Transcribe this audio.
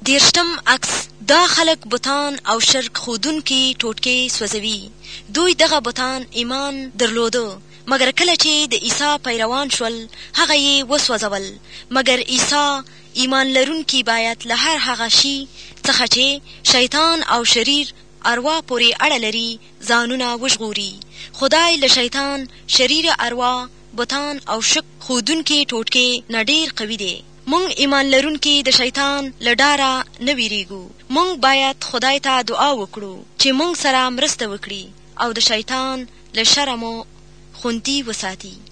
دیرشتم عکس. دا خلق بتان او شرک خودونکي ټوټکې سوځوي. دوی دغه بتان ایمان درلوده، مګر کله چې د عیسی پیروان شول هغه یې وسوځول. مګر عیسی ایمان لرونکي باید له هر هغه شي څخه چې شیطان او شریر اروا پورې اړه لري ځانونه وژغوري. خدای له شیطان، شریر اروا، بتان او شک خودونکي ټوټکې نه ډېر قوي دی. مونږ ایمان لرونکي د شیطان له ډاره نه ویریږو. مونږ باید خدای ته دعا وکړو چې مونږ سره مرسته وکړي او د شیطان له شره مو خوندي وساتي.